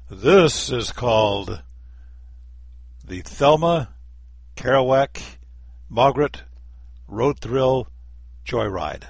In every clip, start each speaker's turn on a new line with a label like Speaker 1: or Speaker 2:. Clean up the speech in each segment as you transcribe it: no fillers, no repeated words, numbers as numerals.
Speaker 1: This is called the Thelma Kerouac Margaret Road Thrill Joyride.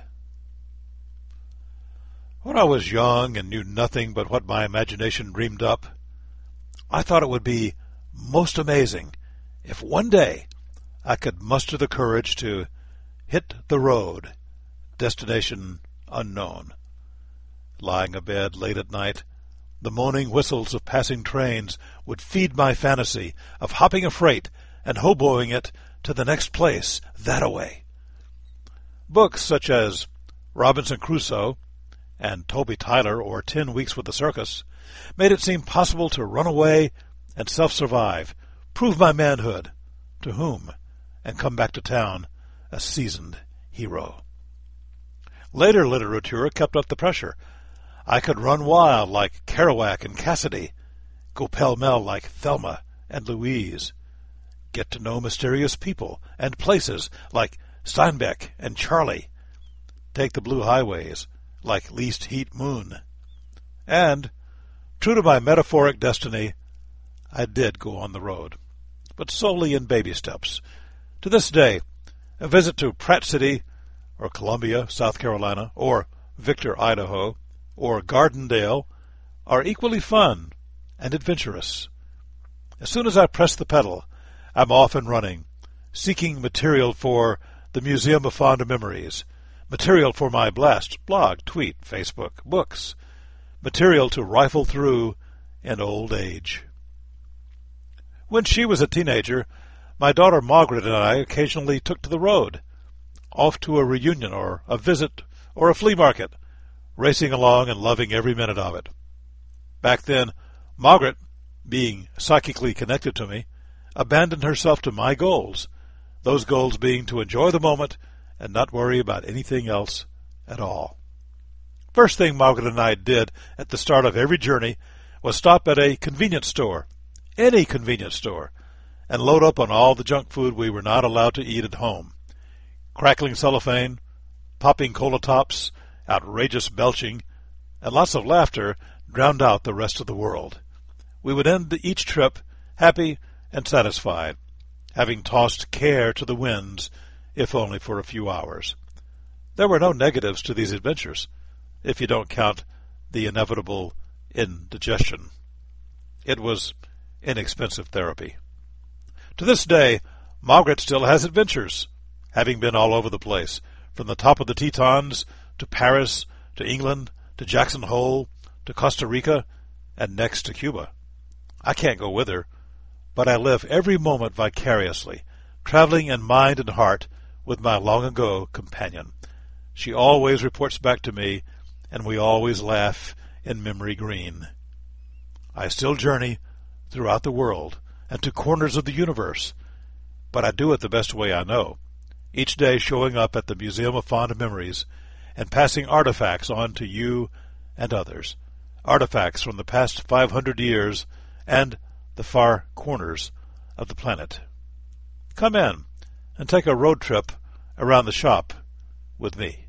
Speaker 1: When I was young and knew nothing but what my imagination dreamed up, I thought it would be most amazing if one day I could muster the courage to hit the road, destination unknown. Lying abed late at night, the moaning whistles of passing trains would feed my fantasy of hopping a freight and hoboing it to the next place that-a-way. Books such as Robinson Crusoe and Toby Tyler or 10 Weeks with the Circus made it seem possible to run away and self-survive, prove my manhood to whom, and come back to town a seasoned hero. Later literature kept up the pressure. I could run wild like Kerouac and Cassidy, go pell-mell like Thelma and Louise, get to know mysterious people and places like Steinbeck and Charlie, take the blue highways like Least Heat Moon. And, true to my metaphoric destiny, I did go on the road, but solely in baby steps. To this day, a visit to Pratt City, or Columbia, South Carolina, or Victor, Idaho, or Gardendale are equally fun and adventurous. As soon as I press the pedal, I'm off and running, seeking material for the Museum of Fond Memories, material for my blast, blog, tweet, Facebook, books, material to rifle through in old age. When she was a teenager, my daughter Margaret and I occasionally took to the road, off to a reunion or a visit or a flea market, racing along and loving every minute of it. Back then, Margaret, being psychically connected to me, abandoned herself to my goals, those goals being to enjoy the moment and not worry about anything else at all. First thing Margaret and I did at the start of every journey was stop at a convenience store, any convenience store, and load up on all the junk food we were not allowed to eat at home. Crackling cellophane, popping cola tops, outrageous belching, and lots of laughter drowned out the rest of the world. We would end each trip happy and satisfied, having tossed care to the winds, if only for a few hours. There were no negatives to these adventures, if you don't count the inevitable indigestion. It was inexpensive therapy. To this day, Margaret still has adventures, having been all over the place, from the top of the Tetons to Paris, to England, to Jackson Hole, to Costa Rica, and next to Cuba. I can't go with her, but I live every moment vicariously, traveling in mind and heart with my long-ago companion. She always reports back to me, and we always laugh in memory green. I still journey throughout the world and to corners of the universe, but I do it the best way I know, each day showing up at the Museum of Fond Memories and passing artifacts on to you and others, artifacts from the past 500 years and the far corners of the planet. Come in and take a road trip around the shop with me.